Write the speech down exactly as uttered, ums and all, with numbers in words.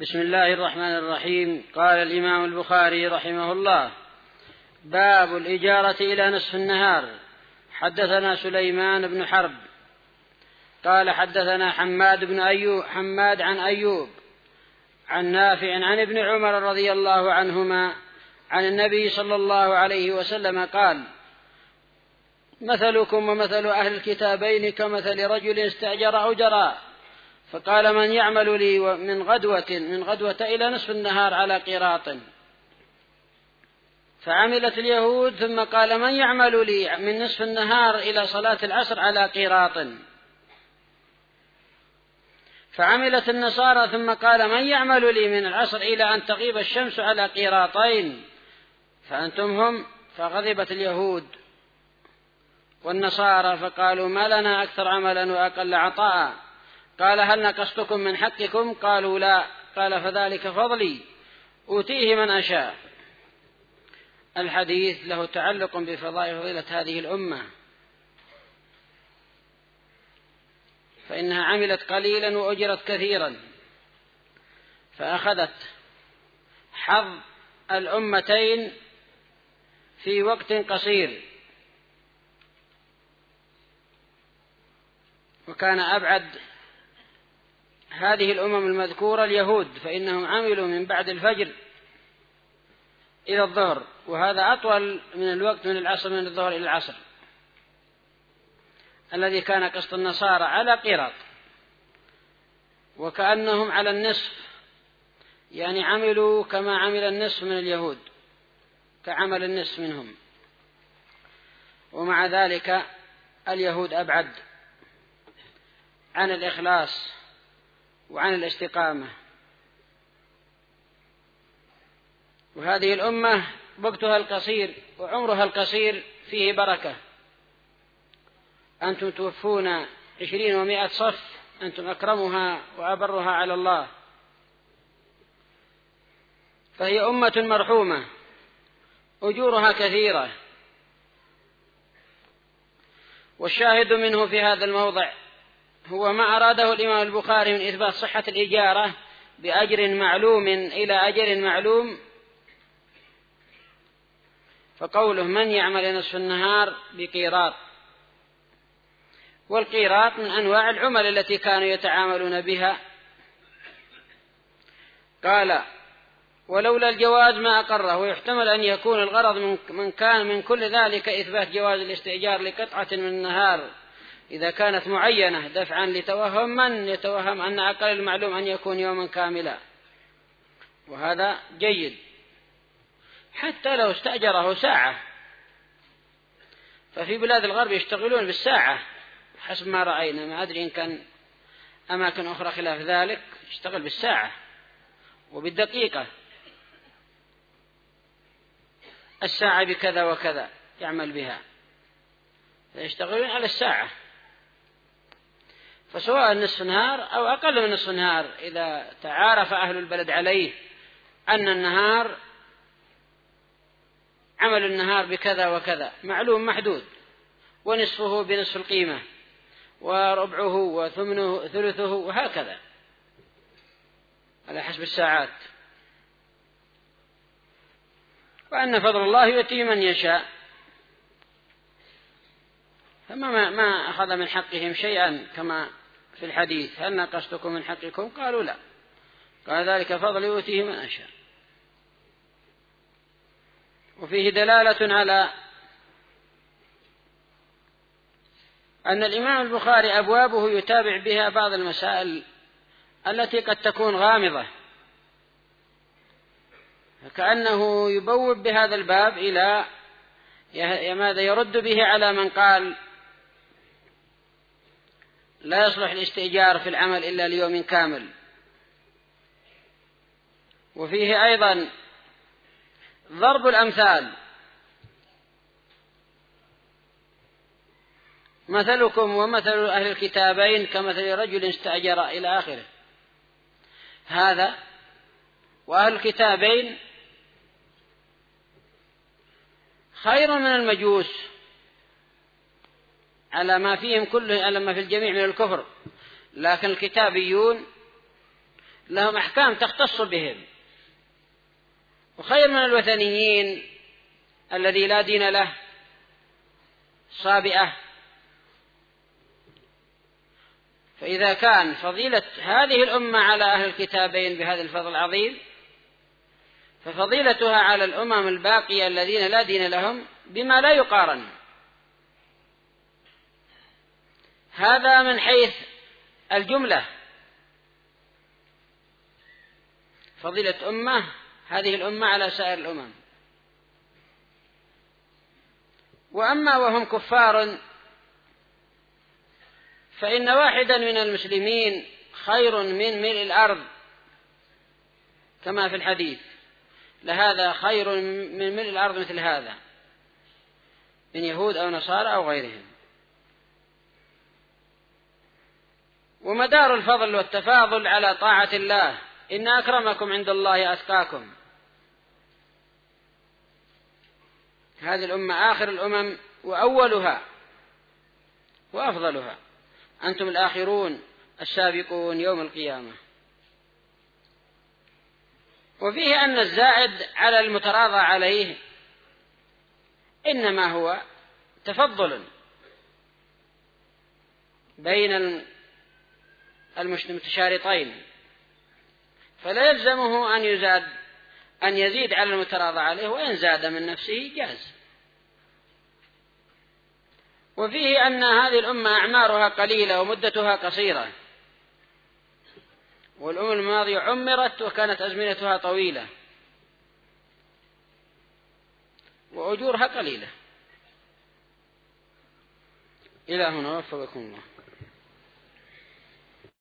بسم الله الرحمن الرحيم. قال الإمام البخاري رحمه الله: باب الإجارة إلى نصف النهار. حدثنا سليمان بن حرب قال حدثنا حماد بن أيوب حماد عن أيوب عن نافع عن ابن عمر رضي الله عنهما عن النبي صلى الله عليه وسلم قال: مثلكم ومثل أهل الكتابين كمثل رجل استأجر أجراء فقال: من يعمل لي من غدوة من غدوة إلى نصف النهار على قيراط؟ فعملت اليهود. ثم قال: من يعمل لي من نصف النهار إلى صلاة العصر على قيراط؟ فعملت النصارى. ثم قال: من يعمل لي من العصر إلى أن تغيب الشمس على قيراطين؟ فأنتم هم. فغضبت اليهود والنصارى فقالوا: ما لنا أكثر عملا وأقل عطاء. قال: هل نقصتكم من حقكم؟ قالوا: لا. قال: فذلك فضلي أوتيه من أشاء. الحديث له تعلق بفضائل فضيلة هذه الأمة، فإنها عملت قليلا وأجرت كثيرا، فأخذت حظ الأمتين في وقت قصير. وكان أبعد هذه الأمم المذكورة اليهود، فإنهم عملوا من بعد الفجر إلى الظهر، وهذا أطول من الوقت من العصر من الظهر إلى العصر، الذي كان قسط النصارى على قيراط، وكأنهم على النصف، يعني عملوا كما عمل النصف من اليهود، كعمل النصف منهم. ومع ذلك اليهود أبعد عن الإخلاص وعن الاستقامة. وهذه الأمة وقتها القصير وعمرها القصير فيه بركة. أنتم توفون عشرين ومائة صف، أنتم أكرمها وأبرها على الله، فهي أمة مرحومة أجورها كثيرة. والشاهد منه في هذا الموضع هو ما أراده الإمام البخاري من إثبات صحة الإجارة بأجر معلوم إلى أجر معلوم. فقوله: من يعمل نصف النهار بقيراط، والقيراط من أنواع العمل التي كانوا يتعاملون بها. قال: ولولا الجواز ما أقره. ويحتمل أن يكون الغرض من كان من كل ذلك إثبات جواز الاستئجار لقطعة من النهار إذا كانت معينة، دفعا لتوهم من يتوهم أن أقل المعلوم أن يكون يوما كاملا، وهذا جيد. حتى لو استأجره ساعة، ففي بلاد الغرب يشتغلون بالساعة حسب ما رأينا، ما أدري إن كان أماكن أخرى خلاف ذلك، يشتغل بالساعة وبالدقيقة، الساعة بكذا وكذا يعمل بها، يشتغلون على الساعة. فسواء نصف نهار أو أقل من نصف نهار، إذا تعارف أهل البلد عليه أن النهار عمل النهار بكذا وكذا معلوم محدود، ونصفه بنصف القيمة، وربعه وثمنه ثلثه، وهكذا على حسب الساعات. وأن فضل الله يؤتيه من يشاء، فما ما أخذ من حقهم شيئا كما في الحديث: هل نقصتكم من حقكم؟ قالوا: لا. قال: ذلك فضل يؤتيه من أشاء. وفيه دلالة على أن الإمام البخاري أبوابه يتابع بها بعض المسائل التي قد تكون غامضة، فكأنه يبوب بهذا الباب إلى ماذا يرد به على من قال لا يصلح الاستئجار في العمل إلا ليوم كامل. وفيه أيضا ضرب الأمثال: مثلكم ومثل أهل الكتابين كمثل رجل استأجر إلى آخره. هذا وأهل الكتابين خير من المجوس على ما فيهم كله، على ما في الجميع من الكفر، لكن الكتابيون لهم أحكام تختص بهم، وخير من الوثنيين الذي لا دين له صابئة. فإذا كان فضيلة هذه الأمة على أهل الكتابين بهذا الفضل العظيم، ففضيلتها على الأمم الباقية الذين لا دين لهم بما لا يقارن. هذا من حيث الجملة، فضيلة أمة هذه الأمة على سائر الأمم. وأما وهم كفار فإن واحدا من المسلمين خير من ملء الأرض، كما في الحديث: لهذا خير من ملء الأرض مثل هذا، من يهود أو نصارى أو غيرهم. ومدار الفضل والتفاضل على طاعة الله: إن أكرمكم عند الله أتقاكم. هذه الأمة آخر الأمم وأولها وأفضلها، أنتم الآخرون السابقون يوم القيامة. وفيه أن الزائد على المتراضى عليه إنما هو تفضل بين المتشارطين، فلا يلزمه أن يزاد أن يزيد على المتراضى عليه، وإن زاد من نفسه جاز. وفيه أن هذه الأمة أعمارها قليلة ومدتها قصيرة، والأمم الماضية عمرت وكانت أزمنتها طويلة وأجورها قليلة. إلى هنا وفقكم الله.